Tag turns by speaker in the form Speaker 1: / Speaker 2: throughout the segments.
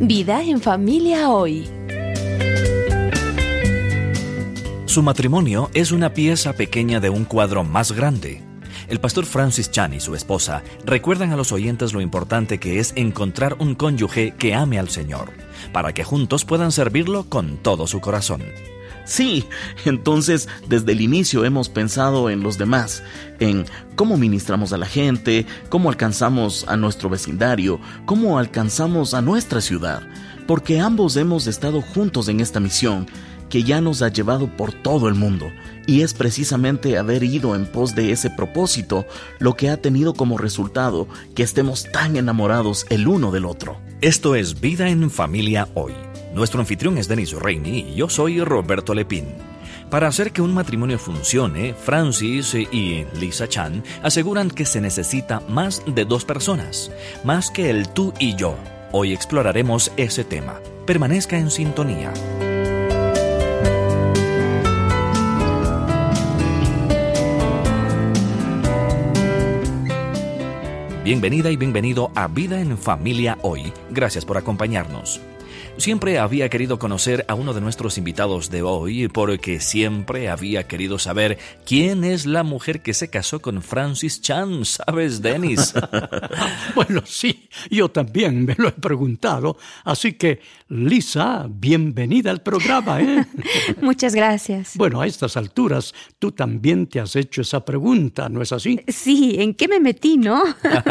Speaker 1: Vida en familia hoy.
Speaker 2: Su matrimonio es una pieza pequeña de un cuadro más grande. El pastor Francis Chan y su esposa recuerdan a los oyentes lo importante que es encontrar un cónyuge que ame al Señor, para que juntos puedan servirlo con todo su corazón.
Speaker 3: Sí, entonces desde el inicio hemos pensado en los demás, en cómo ministramos a la gente, cómo alcanzamos a nuestro vecindario, cómo alcanzamos a nuestra ciudad, porque ambos hemos estado juntos en esta misión que ya nos ha llevado por todo el mundo, y es precisamente haber ido en pos de ese propósito lo que ha tenido como resultado que estemos tan enamorados el uno del otro.
Speaker 2: Esto es Vida en Familia Hoy. Nuestro anfitrión es Denis Reini y yo soy Roberto Lepín. Para hacer que un matrimonio funcione, Francis y Lisa Chan aseguran que se necesita más de dos personas, más que el tú y yo. Hoy exploraremos ese tema. Permanezca en sintonía. Bienvenida y bienvenido a Vida en Familia Hoy. Gracias por acompañarnos. Siempre había querido conocer a uno de nuestros invitados de hoy porque siempre había querido saber quién es la mujer que se casó con Francis Chan. ¿Sabes, Denis?
Speaker 4: Bueno, sí, yo también me lo he preguntado. Así que, Lisa, bienvenida al programa, ¿eh?
Speaker 5: Muchas gracias.
Speaker 4: Bueno, a estas alturas, tú también te has hecho esa pregunta, ¿no es así?
Speaker 5: Sí, ¿en qué me metí, no?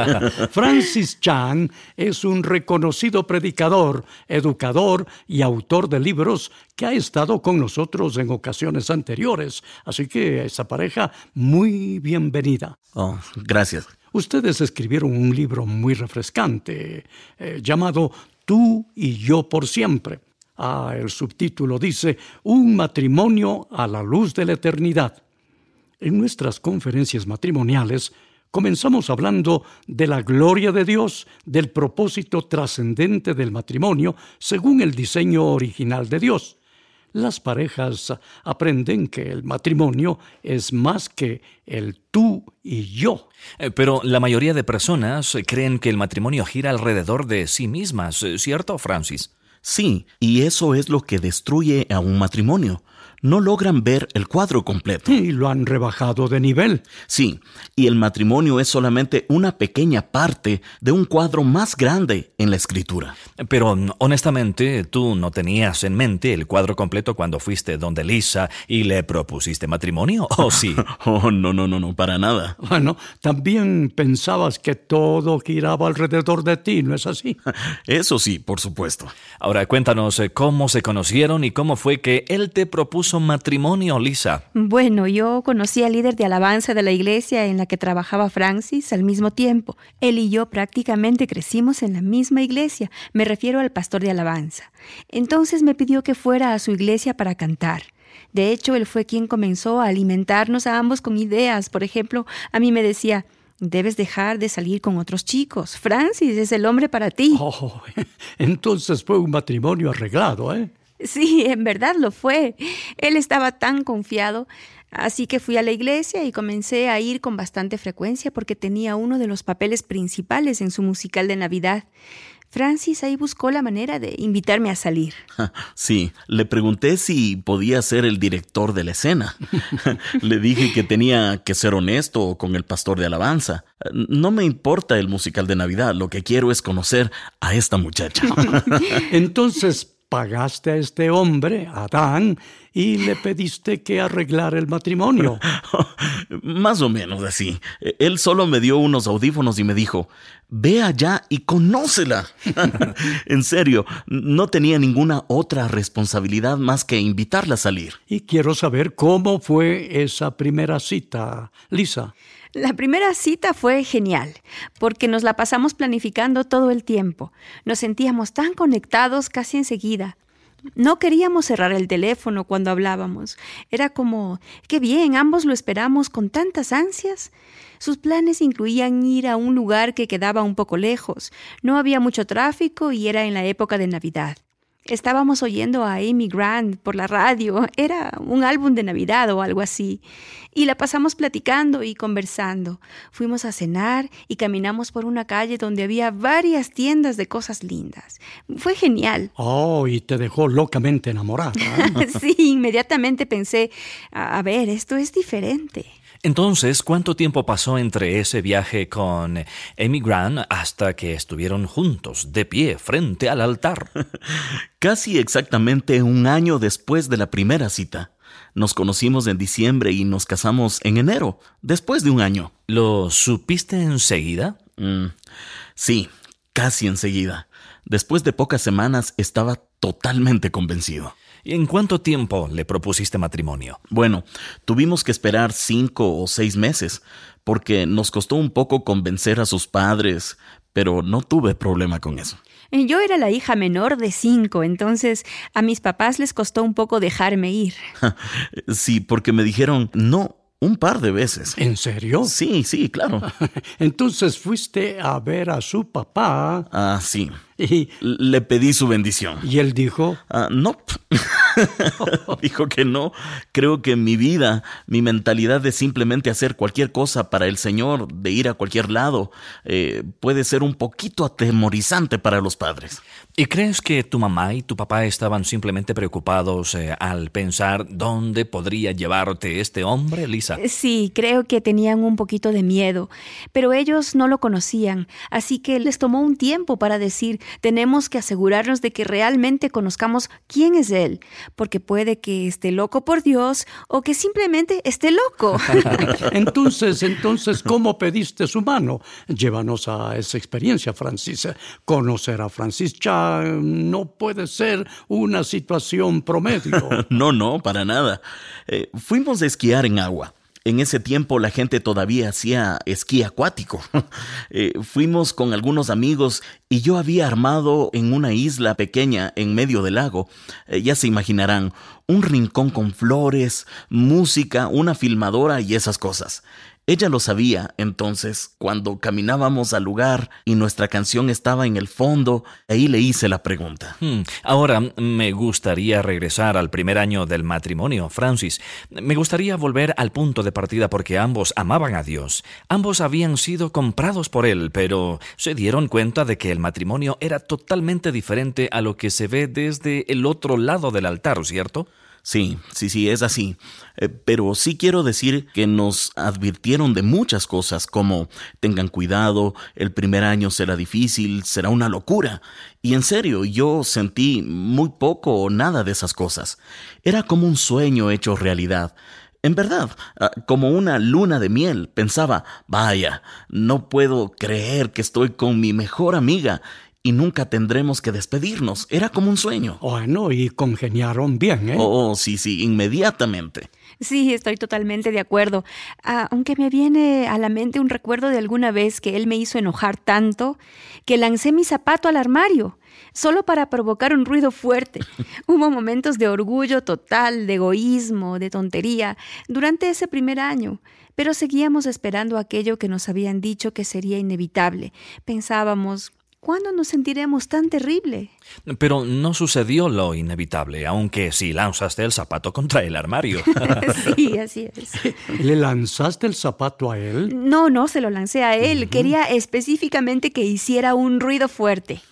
Speaker 4: Francis Chan es un reconocido predicador, educador y autor de libros que ha estado con nosotros en ocasiones anteriores. Así que esa pareja, muy bienvenida.
Speaker 3: Oh, gracias.
Speaker 4: Ustedes escribieron un libro muy refrescante llamado Tú y yo por siempre. El subtítulo dice Un matrimonio a la luz de la eternidad. En nuestras conferencias matrimoniales comenzamos hablando de la gloria de Dios, del propósito trascendente del matrimonio según el diseño original de Dios. Las parejas aprenden que el matrimonio es más que el tú y yo.
Speaker 2: Pero la mayoría de personas creen que el matrimonio gira alrededor de sí mismas, ¿cierto, Francis?
Speaker 3: Sí, y eso es lo que destruye a un matrimonio. No logran ver el cuadro completo.
Speaker 4: Y lo han rebajado de nivel.
Speaker 3: Sí, y el matrimonio es solamente una pequeña parte de un cuadro más grande en la Escritura.
Speaker 2: Pero honestamente, ¿tú no tenías en mente el cuadro completo cuando fuiste donde Lisa y le propusiste matrimonio? ¿O sí?
Speaker 3: Oh, no, para nada.
Speaker 4: Bueno, también pensabas que todo giraba alrededor de ti, ¿no es así?
Speaker 3: Eso sí, por supuesto.
Speaker 2: Ahora cuéntanos cómo se conocieron y cómo fue que él te propuso matrimonio, Lisa.
Speaker 5: Bueno, yo conocí al líder de alabanza de la iglesia en la que trabajaba Francis al mismo tiempo. Él y yo prácticamente crecimos en la misma iglesia. Me refiero al pastor de alabanza. Entonces me pidió que fuera a su iglesia para cantar. De hecho, él fue quien comenzó a alimentarnos a ambos con ideas. Por ejemplo, a mí me decía: debes dejar de salir con otros chicos. Francis es el hombre para ti.
Speaker 4: Oh, entonces fue un matrimonio arreglado, ¿eh?
Speaker 5: Sí, en verdad lo fue. Él estaba tan confiado. Así que fui a la iglesia y comencé a ir con bastante frecuencia porque tenía uno de los papeles principales en su musical de Navidad. Francis ahí buscó la manera de invitarme a salir.
Speaker 3: Sí, le pregunté si podía ser el director de la escena. Le dije que tenía que ser honesto con el pastor de alabanza. No me importa el musical de Navidad, lo que quiero es conocer a esta muchacha.
Speaker 4: Entonces pagaste a este hombre, Adán, y le pediste que arreglara el matrimonio.
Speaker 3: Más o menos así. Él solo me dio unos audífonos y me dijo: ve allá y conócela. En serio, no tenía ninguna otra responsabilidad más que invitarla a salir.
Speaker 4: Y quiero saber cómo fue esa primera cita, Lisa.
Speaker 5: La primera cita fue genial, porque nos la pasamos planificando todo el tiempo. Nos sentíamos tan conectados casi enseguida. No queríamos cerrar el teléfono cuando hablábamos. Era como, qué bien, ambos lo esperamos con tantas ansias. Sus planes incluían ir a un lugar que quedaba un poco lejos. No había mucho tráfico y era en la época de Navidad. Estábamos oyendo a Amy Grant por la radio. Era un álbum de Navidad o algo así. Y la pasamos platicando y conversando. Fuimos a cenar y caminamos por una calle donde había varias tiendas de cosas lindas. Fue genial.
Speaker 4: Oh, y te dejó locamente enamorada.
Speaker 5: Sí, inmediatamente pensé, a ver, esto es diferente.
Speaker 2: Entonces, ¿cuánto tiempo pasó entre ese viaje con Amy Grant hasta que estuvieron juntos, de pie, frente al altar?
Speaker 3: Casi exactamente un año después de la primera cita. Nos conocimos en diciembre y nos casamos en enero, después de un año.
Speaker 2: ¿Lo supiste enseguida?
Speaker 3: Sí, casi enseguida. Después de pocas semanas estaba totalmente convencido.
Speaker 2: ¿Y en cuánto tiempo le propusiste matrimonio?
Speaker 3: Bueno, tuvimos que esperar 5 o 6 meses, porque nos costó un poco convencer a sus padres, pero no tuve problema con eso.
Speaker 5: Yo era la hija menor de 5, entonces a mis papás les costó un poco dejarme ir.
Speaker 3: Sí, porque me dijeron no un par de veces.
Speaker 4: ¿En serio?
Speaker 3: Sí, claro.
Speaker 4: Entonces fuiste a ver a su papá.
Speaker 3: Ah, sí.
Speaker 4: Y
Speaker 3: Le pedí su bendición.
Speaker 4: él dijo...
Speaker 3: No. Dijo que no. Creo que mi vida, mi mentalidad de simplemente hacer cualquier cosa para el Señor, de ir a cualquier lado, puede ser un poquito atemorizante para los padres.
Speaker 2: ¿Y crees que tu mamá y tu papá estaban simplemente preocupados al pensar dónde podría llevarte este hombre, Lisa?
Speaker 5: Sí, creo que tenían un poquito de miedo, pero ellos no lo conocían, así que les tomó un tiempo para decir, tenemos que asegurarnos de que realmente conozcamos quién es él, porque puede que esté loco por Dios o que simplemente esté loco.
Speaker 4: Entonces, ¿cómo pediste su mano? Llévanos a esa experiencia, Francis. Conocer a Francis Cha no puede ser una situación promedio.
Speaker 3: No, para nada. Fuimos a esquiar en agua. En ese tiempo la gente todavía hacía esquí acuático. Fuimos con algunos amigos y yo había armado en una isla pequeña en medio del lago. Ya se imaginarán, un rincón con flores, música, una filmadora y esas cosas. Ella lo sabía, entonces, cuando caminábamos al lugar y nuestra canción estaba en el fondo, ahí le hice la pregunta.
Speaker 2: Ahora me gustaría regresar al primer año del matrimonio, Francis. Me gustaría volver al punto de partida porque ambos amaban a Dios. Ambos habían sido comprados por Él, pero se dieron cuenta de que el matrimonio era totalmente diferente a lo que se ve desde el otro lado del altar, ¿cierto?
Speaker 3: Sí, es así. Pero sí quiero decir que nos advirtieron de muchas cosas como tengan cuidado, el primer año será difícil, será una locura. Y en serio, yo sentí muy poco o nada de esas cosas. Era como un sueño hecho realidad. En verdad, como una luna de miel. Pensaba, vaya, no puedo creer que estoy con mi mejor amiga y nunca tendremos que despedirnos. Era como un sueño.
Speaker 4: Bueno, y congeniaron bien, ¿eh?
Speaker 3: Oh, sí, inmediatamente.
Speaker 5: Sí, estoy totalmente de acuerdo. Aunque me viene a la mente un recuerdo de alguna vez que él me hizo enojar tanto que lancé mi zapato al armario, solo para provocar un ruido fuerte. Hubo momentos de orgullo total, de egoísmo, de tontería durante ese primer año, pero seguíamos esperando aquello que nos habían dicho que sería inevitable. Pensábamos, ¿cuándo nos sentiremos tan terrible?
Speaker 2: Pero no sucedió lo inevitable, aunque sí lanzaste el zapato contra el armario.
Speaker 5: Sí, así es.
Speaker 4: ¿Le lanzaste el zapato a él?
Speaker 5: No, se lo lancé a él. Quería específicamente que hiciera un ruido fuerte.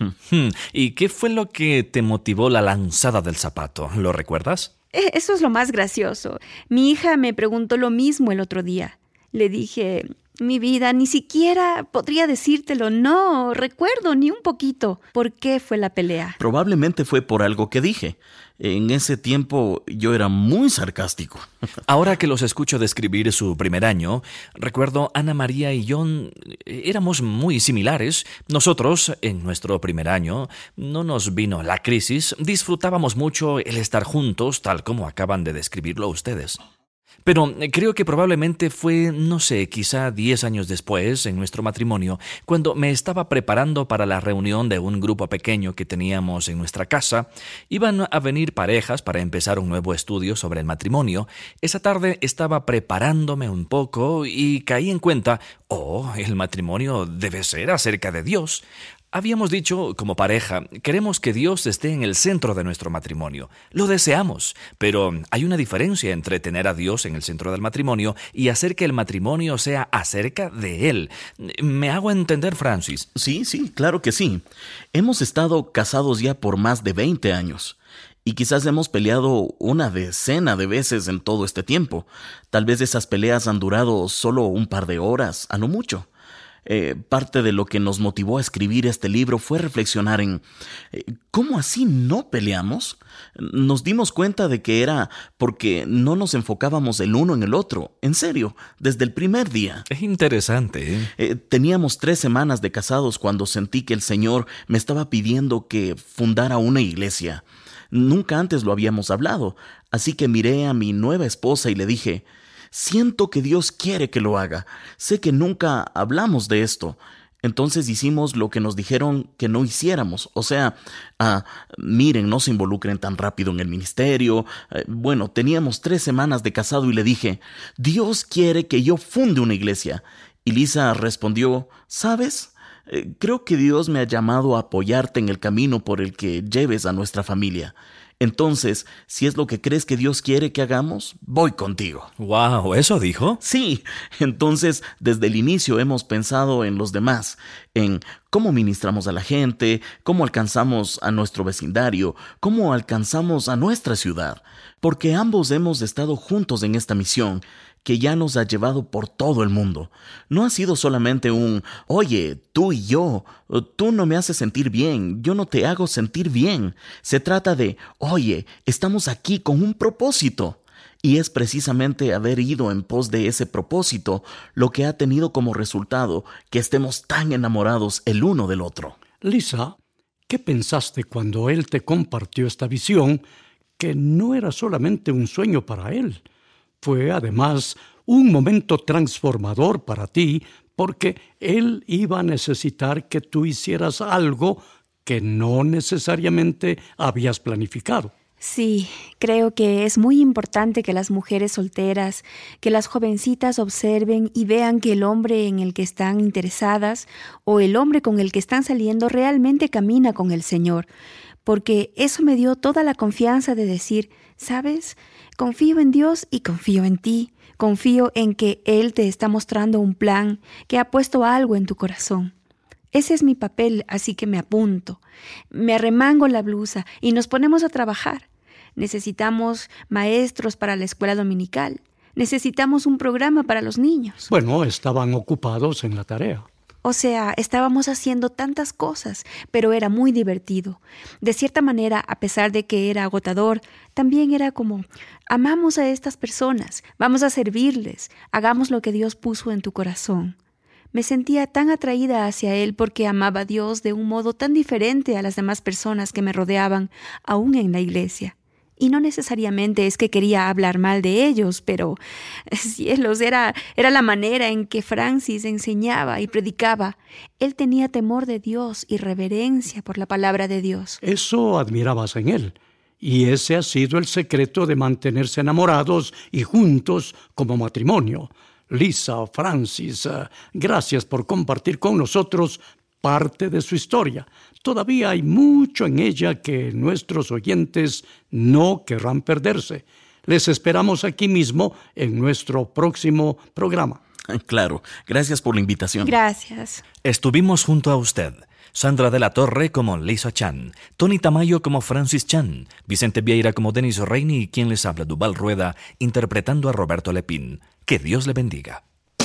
Speaker 2: ¿Y qué fue lo que te motivó la lanzada del zapato? ¿Lo recuerdas?
Speaker 5: Eso es lo más gracioso. Mi hija me preguntó lo mismo el otro día. Le dije, mi vida, ni siquiera podría decírtelo. No, recuerdo ni un poquito. ¿Por qué fue la pelea?
Speaker 3: Probablemente fue por algo que dije. En ese tiempo yo era muy sarcástico.
Speaker 2: Ahora que los escucho describir su primer año, recuerdo Ana María y yo éramos muy similares. Nosotros, en nuestro primer año, no nos vino la crisis. Disfrutábamos mucho el estar juntos, tal como acaban de describirlo ustedes. Pero creo que probablemente fue, no sé, quizá 10 años después, en nuestro matrimonio, cuando me estaba preparando para la reunión de un grupo pequeño que teníamos en nuestra casa. Iban a venir parejas para empezar un nuevo estudio sobre el matrimonio. Esa tarde estaba preparándome un poco y caí en cuenta, el matrimonio debe ser acerca de Dios. Habíamos dicho, como pareja, queremos que Dios esté en el centro de nuestro matrimonio. Lo deseamos, pero hay una diferencia entre tener a Dios en el centro del matrimonio y hacer que el matrimonio sea acerca de Él. ¿Me hago entender, Francis?
Speaker 3: Sí, claro que sí. Hemos estado casados ya por más de 20 años. Y quizás hemos peleado una decena de veces en todo este tiempo. Tal vez esas peleas han durado solo un par de horas, a no mucho. Parte de lo que nos motivó a escribir este libro fue reflexionar en ¿cómo así no peleamos? Nos dimos cuenta de que era porque no nos enfocábamos el uno en el otro. En serio, desde el primer día.
Speaker 2: Es interesante, ¿eh?
Speaker 3: Teníamos 3 semanas de casados cuando sentí que el Señor me estaba pidiendo que fundara una iglesia. Nunca antes lo habíamos hablado, así que miré a mi nueva esposa y le dije: siento que Dios quiere que lo haga. Sé que nunca hablamos de esto. Entonces hicimos lo que nos dijeron que no hiciéramos. O sea, miren, no se involucren tan rápido en el ministerio. Bueno, teníamos 3 semanas de casado y le dije: Dios quiere que yo funde una iglesia. Y Lisa respondió: ¿sabes? Creo que Dios me ha llamado a apoyarte en el camino por el que lleves a nuestra familia. Entonces, si es lo que crees que Dios quiere que hagamos, voy contigo.
Speaker 2: ¡Wow! ¿Eso dijo?
Speaker 3: Sí. Entonces, desde el inicio hemos pensado en los demás, en cómo ministramos a la gente, cómo alcanzamos a nuestro vecindario, cómo alcanzamos a nuestra ciudad, porque ambos hemos estado juntos en esta misión que ya nos ha llevado por todo el mundo. No ha sido solamente un «Oye, tú y yo, tú no me haces sentir bien, yo no te hago sentir bien». Se trata de «Oye, estamos aquí con un propósito». Y es precisamente haber ido en pos de ese propósito lo que ha tenido como resultado que estemos tan enamorados el uno del otro.
Speaker 4: Lisa, ¿qué pensaste cuando él te compartió esta visión que no era solamente un sueño para él? Fue además un momento transformador para ti porque él iba a necesitar que tú hicieras algo que no necesariamente habías planificado.
Speaker 5: Sí, creo que es muy importante que las mujeres solteras, que las jovencitas observen y vean que el hombre en el que están interesadas o el hombre con el que están saliendo realmente camina con el Señor, porque eso me dio toda la confianza de decir, ¿sabes? Confío en Dios y confío en ti. Confío en que Él te está mostrando un plan, que ha puesto algo en tu corazón. Ese es mi papel, así que me apunto. Me arremango la blusa y nos ponemos a trabajar. Necesitamos maestros para la escuela dominical. Necesitamos un programa para los niños.
Speaker 4: Bueno, estaban ocupados en la tarea.
Speaker 5: O sea, estábamos haciendo tantas cosas, pero era muy divertido. De cierta manera, a pesar de que era agotador, también era como, amamos a estas personas, vamos a servirles, hagamos lo que Dios puso en tu corazón. Me sentía tan atraída hacia Él porque amaba a Dios de un modo tan diferente a las demás personas que me rodeaban, aún en la iglesia. Y no necesariamente es que quería hablar mal de ellos, pero, cielos, era la manera en que Francis enseñaba y predicaba. Él tenía temor de Dios y reverencia por la palabra de Dios.
Speaker 4: Eso admirabas en él. Y ese ha sido el secreto de mantenerse enamorados y juntos como matrimonio. Lisa, Francis, gracias por compartir con nosotros parte de su historia. Todavía hay mucho en ella que nuestros oyentes no querrán perderse. Les esperamos aquí mismo en nuestro próximo programa.
Speaker 3: Claro, gracias por la invitación.
Speaker 5: Gracias.
Speaker 2: Estuvimos junto a usted. Sandra de la Torre como Lisa Chan, Tony Tamayo como Francis Chan, Vicente Vieira como Denis Reini y quien les habla, Duval Rueda, interpretando a Roberto Lepín. Que Dios le bendiga.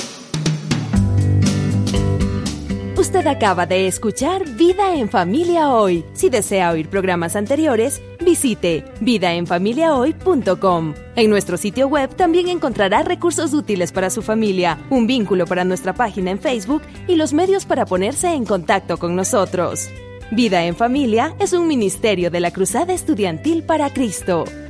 Speaker 1: Usted acaba de escuchar Vida en Familia Hoy. Si desea oír programas anteriores, visite vidaenfamiliahoy.com. En nuestro sitio web también encontrará recursos útiles para su familia, un vínculo para nuestra página en Facebook y los medios para ponerse en contacto con nosotros. Vida en Familia es un ministerio de la Cruzada Estudiantil para Cristo.